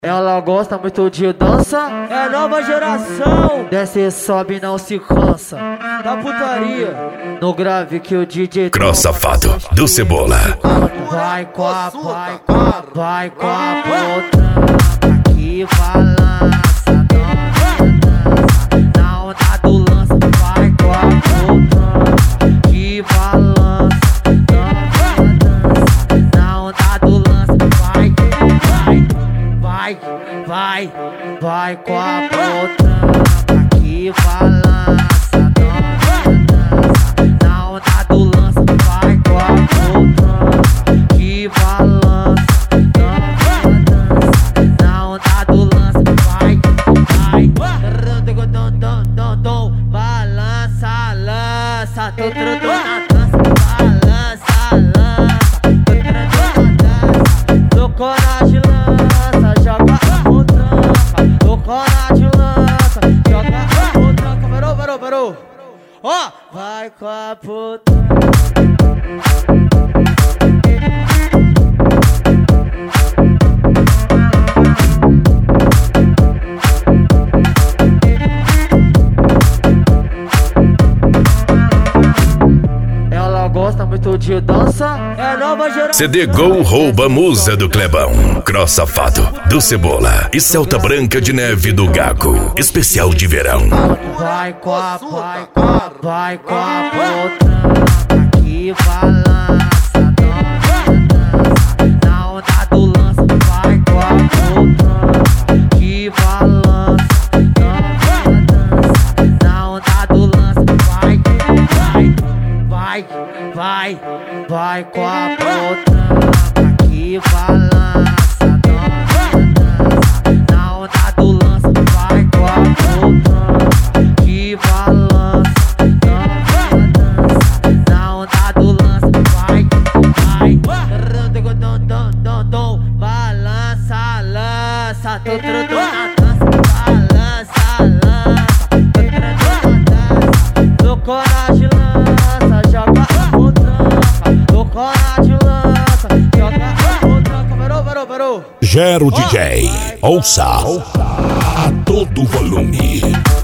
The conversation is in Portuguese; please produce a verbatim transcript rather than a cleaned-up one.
Ela gosta muito de dança, É a nova geração desce e sobe não se cansa. da putaria. No grave que o D J Cross safado do Cebola. vai com a, vai com a, vai com a potranca que balança, na onda do lança. Vai com a potranca que balança, na onda do lança. Vai, vai, vai, vai, vai com a potranca que balança, na onda do lança. Vai com a potranca que balança, na onda do lança. Vai, vai, dom, dom, dom, dom, balança, lança, tô trotando na dança. Balança, lança, tô trotando na dança. Tô coragem, lança, joga a potranca. Tô coragem, lança, joga a potranca. Parou, parou, parou. Ó, vai com a potranca. Ela gosta muito de dança, É a nova geração C D Gol rouba musa do Clebão. Cross safado do Cebola. E Celta Branca de Neve do Gago. Especial de verão. vai com a, vai com a, vai com a potranca que balança, na onda do lança. Vai com a potranca que balança, na onda do lança. Vai, vai, vai, vai, vai com a potranca que balança, na onda do lança. Vai com a potranca que balança, na onda do lança. Vai, vai, dom, dom, dom, dom, balança, lança, tô trotando na dança. Balança, lança, tô trotando na dança. Tô coragem, lança, joga a potranca. Tô coragem, lança, joga a potranca. Parou, parou, parou. Gero D J. Ouça a todo volume.